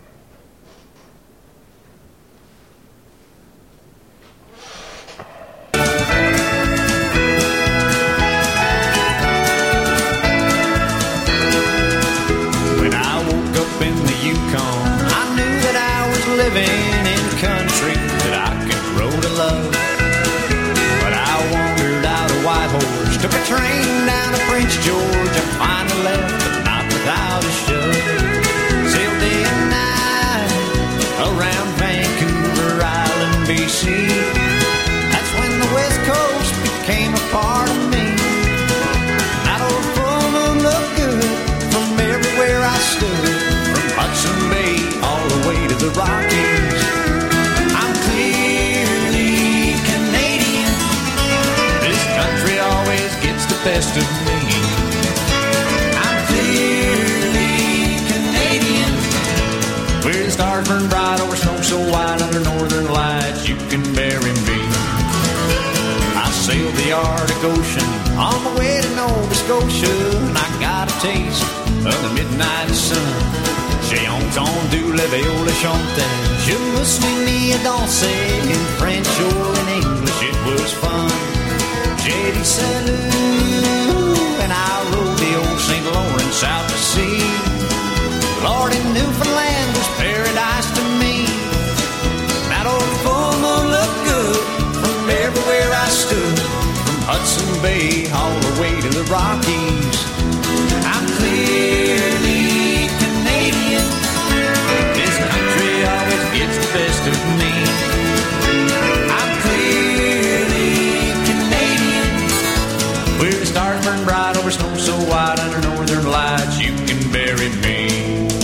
When I woke up in the Yukon, I knew that I was living in country that I could grow to love. But I wandered out of Whitehorse, took a train down to Prince George, and finally left, but not without a shove. Sailed day and night around Vancouver Island, B C. That's when the West Coast became a part of me. That old full moon looked good from everywhere I stood, from Hudson Bay all the way to the Rockies. I'm clearly Canadian. This country always gets the best of me. I'm clearly Canadian. Where the stars burn bright over snow so white under northern lights, you can bury me. I sailed the Arctic Ocean on my way to Nova Scotia, and I got a taste of the midnight sun. J'ai entendu la viola chanter, je me suis mis à danser in French or in English, it was fun. J'ai dit salut, and I rode the old Saint Lawrence out to sea. Lord, in Newfoundland was paradise to me. That old full moon looked good from everywhere I stood, from Hudson Bay all the way to the Rockies. I'm clearly Canadian. This country always gets the best of me. I'm clearly Canadian. Where the stars burn bright over snow so white under northern lights, you can bury me.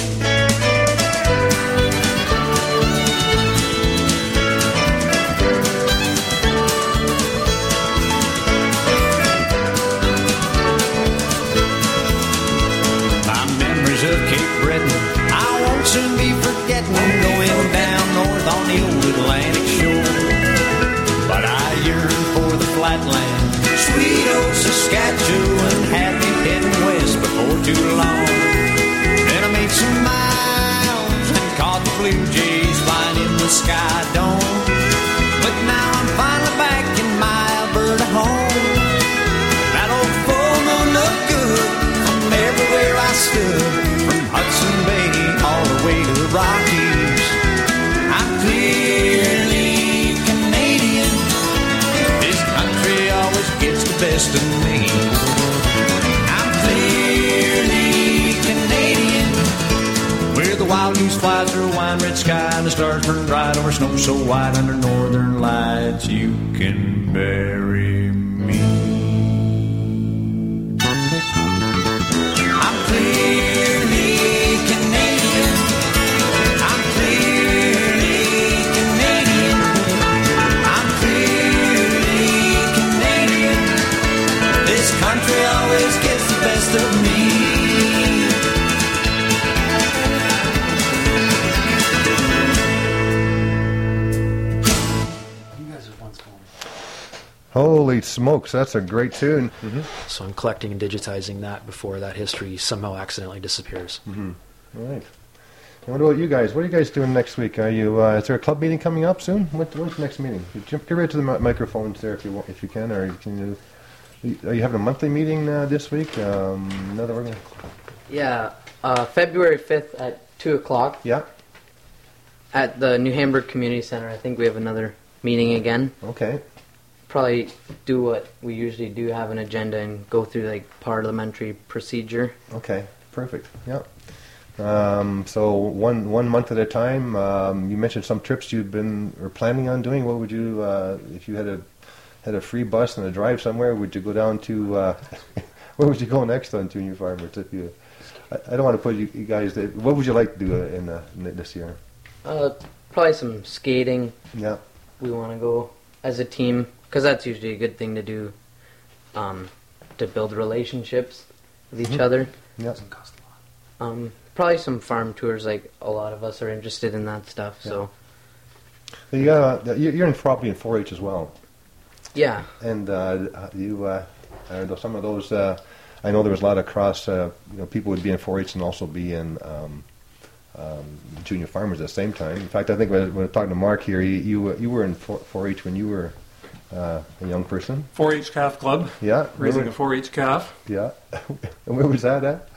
Of Cape Breton, I won't soon be forgetting going down north on the old Atlantic shore. But I yearn for the flatland, sweet old Saskatchewan, had me heading west before too long. Then I made some miles and caught the blue jays flying in the sky dome. But now I'm finally back in my Alberta home. That old full moon looked good from everywhere I stood, Hudson Bay all the way to the Rockies. I'm clearly Canadian. This country always gets the best of me. I'm clearly Canadian. Where the wild goose flies through a wine red sky and the stars burn bright over snow so white under northern lights, you can bury me. I'm clearly Canadian. I'm clearly Canadian. I'm clearly Canadian. This country always gets the best of me. Holy smokes, that's a great tune. So I'm collecting and digitizing that before that history somehow accidentally disappears. All right. And what about you guys? What are you guys doing next week? Are you? Uh, is there a club meeting coming up soon? What, when's the next meeting? You jump, get right to the mi- microphones there if you want, if you can, or you can. You, are you having a monthly meeting uh, this week? Um, another organ- Yeah, uh, February fifth at two o'clock Yeah. at the New Hamburg Community Center. I think we have another meeting again. Okay. Probably do what we usually do, have an agenda and go through like parliamentary procedure. Okay. Perfect. Yeah. Um, so one one month at a time. Um, you mentioned some trips you've been or planning on doing. What would you, uh, if you had a had a free bus and a drive somewhere? Would you go down to? Uh, where would you go next on Junior Farmers? If you, I, I don't want to put you, you guys. What would you like to do in, uh, in this year? Uh, probably some skating. Yeah. We want to go as a team because that's usually a good thing to do, um, to build relationships with each Mhm. other. Yeah. Um, probably some farm tours. Like a lot of us are interested in that stuff. So You got, uh, you- you're in probably in four H as well, yeah, and uh, you uh, are those- some of those. Uh, I know there was a lot of cross. Uh, you know, people would be in four H and also be in um, um, Junior Farmers at the same time. In fact, I think when, when I was talking to Mark here, you you, uh, you were in four H when you were uh, a young person. four H calf club, Yeah, raising where- a four H calf. Yeah, and where was that at?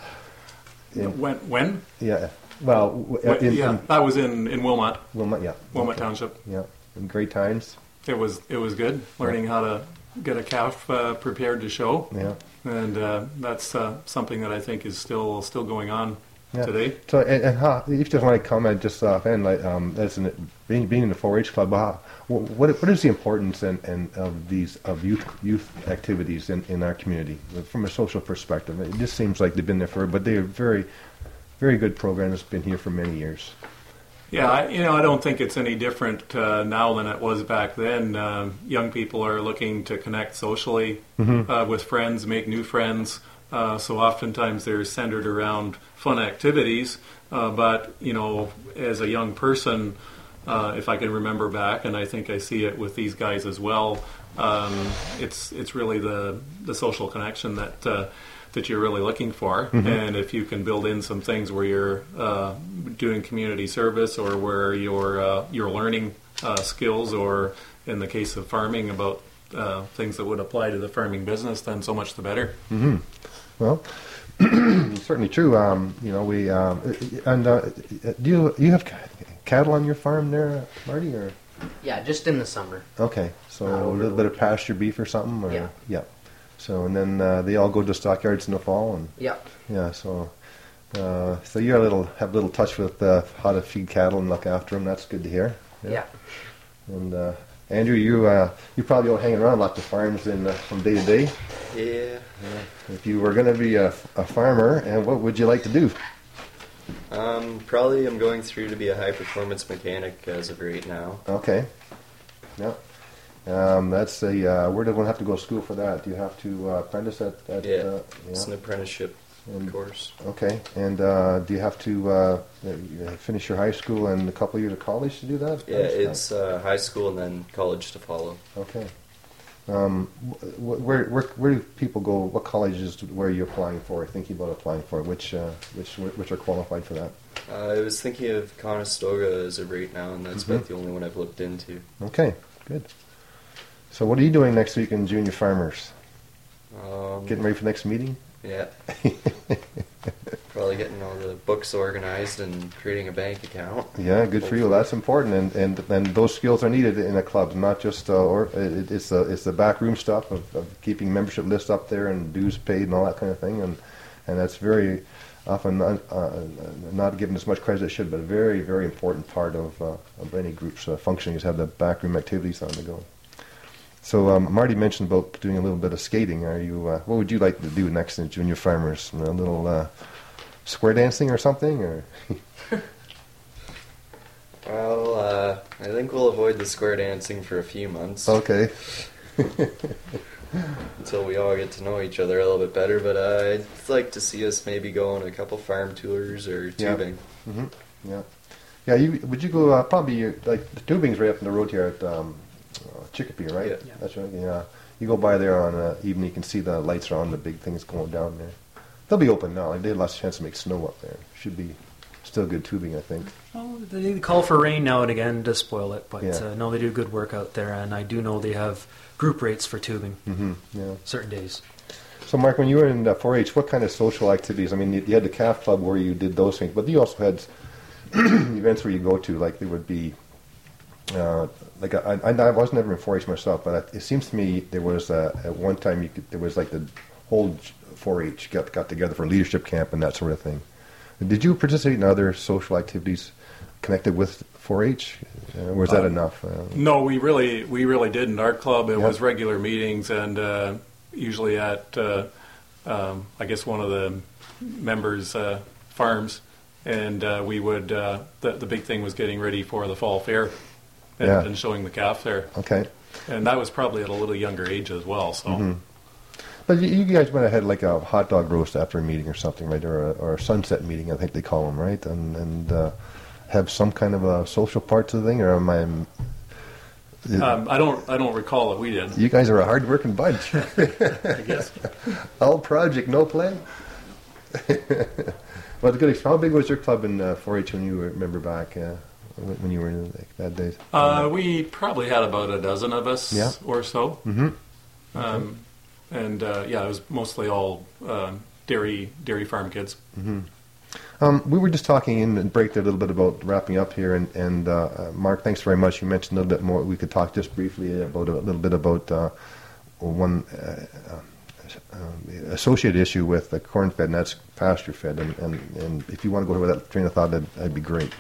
In- When? When? Yeah, well, w- When- in, yeah, in that was in, in Wilmot, Wilmot. Yeah, Wilmot Okay. Township. Yeah, in great times. It was it was good learning how to get a calf uh, prepared to show, Yeah. and uh, that's uh, something that I think is still still going on Yeah. today. So, and, and how, if you just want to comment just offhand, like, um, as in, being, being in the four H club, how, what, what is the importance and, and of these, of youth, youth activities in, in our community from a social perspective? It just seems like they've been there for, but they are very, very good program that's been here for many years. Yeah, I, you know, I don't think it's any different uh, now than it was back then. Uh, young people are looking to connect socially uh, with friends, make new friends. Uh, so oftentimes they're centered around fun activities. Uh, but, you know, as a young person, uh, if I can remember back, and I think I see it with these guys as well, um, it's it's really the, the social connection that uh, that you're really looking for. Mm-hmm. And if you can build in some things where you're uh, doing community service or where you're uh, you're learning uh, skills, or in the case of farming about uh, things that would apply to the farming business, then so much the better. Mm-hmm. Well, certainly true. Um, you know, we um, and uh, do you you have cattle on your farm there, Marty? Or yeah, just in the summer. okay, so Uh, a little bit of pasture beef or something. Or, Yeah. yeah. So and then uh, they all go to stockyards in the fall, and Yeah. yeah. So uh, so you have a little have a little touch with uh, how to feed cattle and look after them. That's good to hear. Yeah. And uh, Andrew, you uh, you probably don't hang around lots of farms in uh, from day to day. Yeah. If you were going to be a, a farmer, and what would you like to do? Um, probably I'm going through to be a high performance mechanic as of right now. Okay. Yeah. Um, that's a. Uh, where does one have to go to school for that? Do you have to uh, apprentice at? at Yeah. Uh, It's an apprenticeship And- course. Okay. And uh, do you have to uh, uh, finish your high school and a couple of years of college to do that? Yeah, it's uh, high school and then college to follow. Okay. Um, wh- where, where where do people go? What colleges where are you applying for? Thinking about applying for which uh, which which are qualified for that? Uh, I was thinking of Conestoga as of right now, and that's Mhm. about the only one I've looked into. Okay. Good. So what are you doing next week in Junior Farmers? Um, Getting ready for the next meeting? Yeah. Probably getting all the books organized and creating a bank account. Yeah, good for you. That's important, and and and those skills are needed in a club, not just uh, or it, it's the it's the backroom stuff of, of keeping membership lists up there and dues paid and all that kind of thing, and and that's very often not, uh, not given as much credit as it should, but a very very important part of uh, of any group's uh, functioning is have the backroom activities on the go. So um, Marty mentioned about doing a little bit of skating. Are you? Uh, what would you like to do next in Junior Farmers? A little uh, square dancing or something, or? Well, uh, I think we'll avoid the square dancing for a few months Okay. until we all get to know each other a little bit better. But uh, I'd like to see us maybe go on a couple farm tours or Yeah. tubing. hmm Yeah. Yeah. You would you go? Uh, probably you, like the tubing's right up in the road here at um, uh, Chicopee, right? Yeah. Yeah. That's right. Yeah, you go by there on uh, evening, you can see the lights are on, the big things going down there. They'll be open now. They had lots of chance to make snow up there. Should be still good tubing, I think. Oh, they call for rain now and again to spoil it, but Yeah. uh, no, they do good work out there, and I do know they have group rates for tubing Mm-hmm. Yeah. certain days. So, Mark, when you were in uh, four H, what kind of social activities? I mean, you, you had the calf club where you did those things, but you also had events where you go to, like there would be, uh, like I, I, I was never in four H myself, but I, it seems to me there was uh, at one time you could, there was like the whole four H got got together for leadership camp and that sort of thing. Did you participate in other social activities connected with four H? Uh, or was that Uh, enough? Uh, No, we really we really did in our club. It Yeah. was regular meetings, and uh, usually at uh, um, I guess one of the members' uh, farms, and uh, we would uh, the the big thing was getting ready for the fall fair, and, Yeah. and showing the calf there, okay. and that was probably at a little younger age as well. So. Mm-hmm. But you, you guys might have had like a hot dog roast after a meeting or something, right? Or a, or a sunset meeting, I think they call them, right? And and uh, have some kind of a social part to the thing, or am I? Um, I don't I don't recall that we did. You guys are a hard-working bunch. I guess. All project, no play. Well, good. How big was your club in uh, four H when you remember back uh, when when you were in like, that days? Uh, we probably had about a dozen of us Yeah. or so. Mm-hmm. Um, and uh, yeah, it was mostly all um, dairy dairy farm kids. Um, we were just talking in the break there a little bit about wrapping up here, and, and uh, uh, Mark, thanks very much. You mentioned a little bit more. We could talk just briefly about a little bit about uh, one uh, uh, associated issue with the corn fed, and that's pasture fed. And, and, and if you want to go over that train of thought, that'd, that'd be great.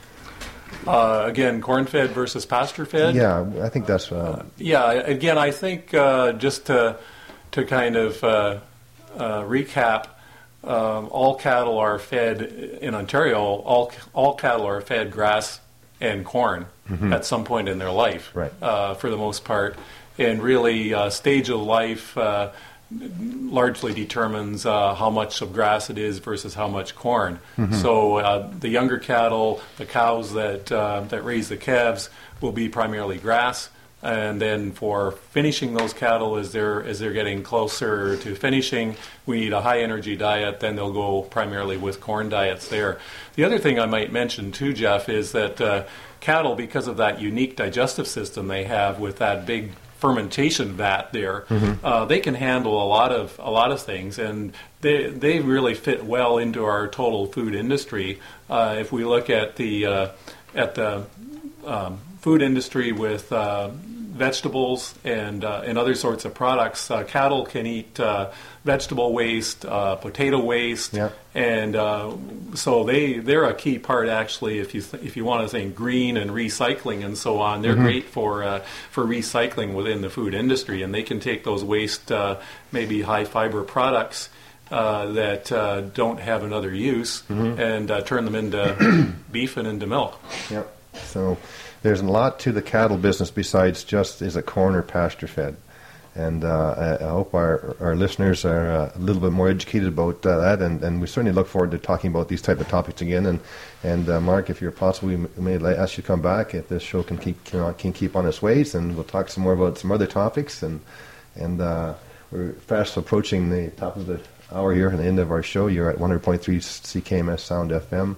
Uh, again, corn fed versus pasture fed. Yeah, I think that's. Uh, Yeah. Again, I think uh, just to to kind of uh, uh, recap. Um, all cattle are fed in Ontario. All all cattle are fed grass and corn at some point in their life, Right. uh, for the most part. And really, uh, stage of life uh, largely determines uh, how much of grass it is versus how much corn. So uh, the younger cattle, the cows that uh, that raise the calves, will be primarily grass. And then for finishing those cattle, as they're as they're getting closer to finishing, we need a high energy diet. Then they'll go primarily with corn diets there. The other thing I might mention too, Jeff, is that uh, cattle, because of that unique digestive system they have with that big fermentation vat there, uh, they can handle a lot of a lot of things, and they they really fit well into our total food industry. Uh, if we look at the uh, at the um, food industry with uh, vegetables and uh, and other sorts of products. Uh, cattle can eat uh, vegetable waste, uh, potato waste, Yeah. and uh, so they they're a key part actually. If you th- if you want to think green and recycling and so on, they're great for uh, for recycling within the food industry, and they can take those waste uh, maybe high fiber products. Uh, that uh, don't have another use, and uh, turn them into beef and into milk. Yep. So there's a lot to the cattle business besides just is it corn or pasture fed. And uh, I, I hope our, our listeners are uh, a little bit more educated about uh, that, and, and we certainly look forward to talking about these type of topics again. And and uh, Mark, if you're possible, we may ask you to come back if this show can keep can, can keep on its ways, and we'll talk some more about some other topics. And and uh, we're fast approaching the top of the hour here and the end of our show. You're at one hundred point three C K M S Sound F M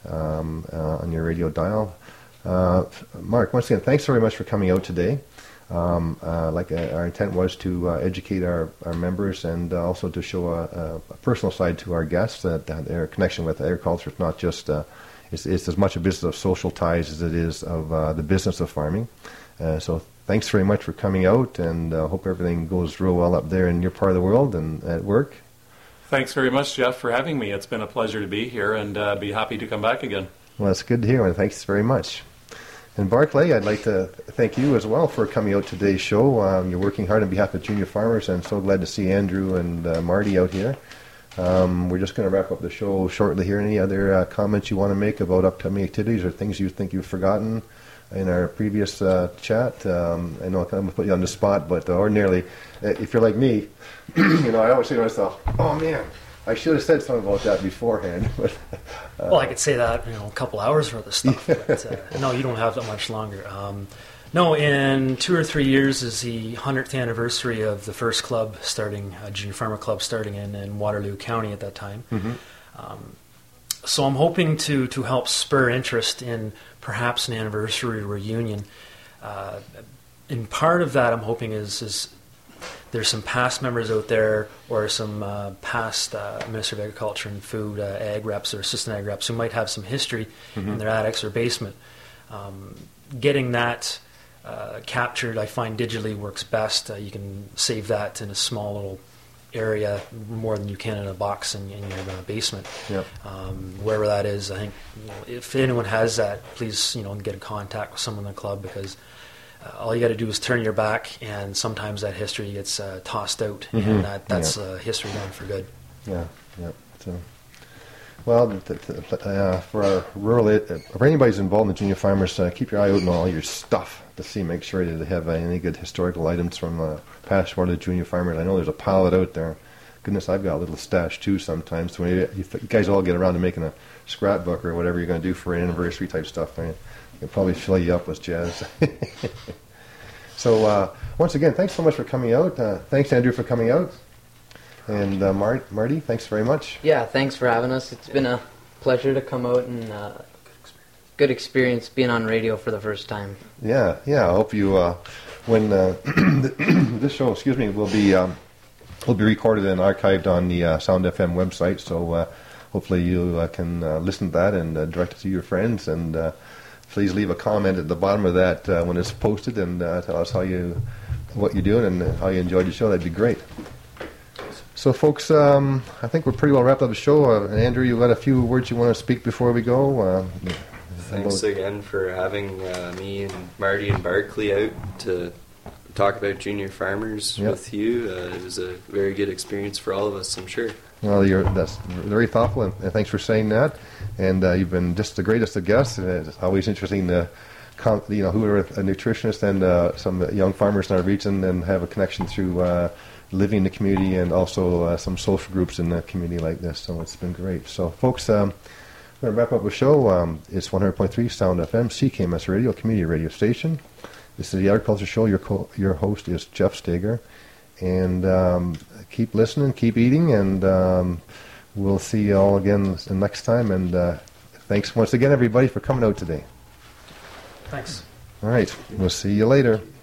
um, uh, on your radio dial. Uh, Mark, once again, thanks very much for coming out today. Um, uh, like uh, our intent was to uh, educate our, our members and uh, also to show a, a, a personal side to our guests that, that their connection with agriculture is not just uh, it's, it's as much a business of social ties as it is of uh, the business of farming. Uh, so thanks very much for coming out, and uh, hope everything goes real well up there in your part of the world and at work. Thanks very much, Jeff, for having me. It's been a pleasure to be here, and uh, be happy to come back again. Well, that's good to hear, and thanks very much. And Barclay, I'd like to thank you as well for coming out to today's show. Um, you're working hard on behalf of junior farmers, and so glad to see Andrew and uh, Marty out here. Um, we're just going to wrap up the show shortly here. Any other uh, comments you want to make about upcoming activities or things you think you've forgotten in our previous uh, chat? Um, I know I kind of put you on the spot, but uh, ordinarily, uh, if you're like me, you know, I always say to myself, oh man, I should have said something about that beforehand. But, uh, Well, I could say that, you know, a couple hours worth of stuff. But, uh, no, you don't have that much longer. Um, No, in two or three years is the hundredth anniversary of the first club starting, a junior farmer club starting in, in Waterloo County at that time. Mm-hmm. Um, so I'm hoping to, to help spur interest in perhaps an anniversary reunion. Uh, and part of that I'm hoping is, is there's some past members out there or some uh, past uh, Minister of Agriculture and Food, uh, ag reps or assistant ag reps who might have some history Mm-hmm. in their attics or basement. Um, getting that uh, captured, I find digitally works best. Uh, you can save that in a small little area more than you can in a box in, in your uh, basement. Yep. Um, wherever that is, I think you know, if anyone has that, please you know get in contact with someone in the club, because uh, all you got to do is turn your back, and sometimes that history gets uh, tossed out, Mhm. and that that's Yeah. uh, history gone for good. Yeah, yeah. So, well, th- th- uh, for our rural, uh, for anybody's involved in the junior farmers, uh, keep your eye out on all your stuff to see, make sure that they have uh, any good historical items from uh, past one of the junior farmers. I know there's a pile of it out there. Goodness, I've got a little stash too sometimes. So when you, you guys all get around to making a scrapbook or whatever you're going to do for anniversary type stuff, I can probably fill you up with jazz. So uh, once again, thanks so much for coming out. Uh, thanks, Andrew, for coming out. And uh, Mar- Marty, thanks very much. Yeah, thanks for having us. It's been a pleasure to come out and uh, good experience being on radio for the first time. Yeah, yeah. I hope you, uh, when uh, this show, excuse me, will be um, will be recorded and archived on the uh, Sound F M website. So uh, hopefully you uh, can uh, listen to that and uh, direct it to your friends. And uh, please leave a comment at the bottom of that uh, when it's posted, and uh, tell us how you, what you're doing, and how you enjoyed the show. That'd be great. So, folks, um, I think we're pretty well wrapped up the show. Uh, Andrew, you got a few words you want to speak before we go? Uh, Thanks again for having uh, me and Marty and Barkley out to talk about junior farmers Yep. with you. Uh, it was a very good experience for all of us, I'm sure. Well, you're, that's very thoughtful, and, and thanks for saying that. And uh, you've been just the greatest of guests. And it's always interesting to, com- you know, who are a nutritionist and uh, some young farmers in our region, and have a connection through uh, living in the community, and also uh, some social groups in the community like this. So it's been great. So, folks, um, we're going to wrap up the show. Um, it's one hundred point three Sound F M, C K M S Radio, community radio station. This is the Agriculture Show. Your co- your host is Jeff Steger. And um, keep listening, keep eating, and um, we'll see you all again next time. And uh, thanks once again, everybody, for coming out today. Thanks. All right, we'll see you later.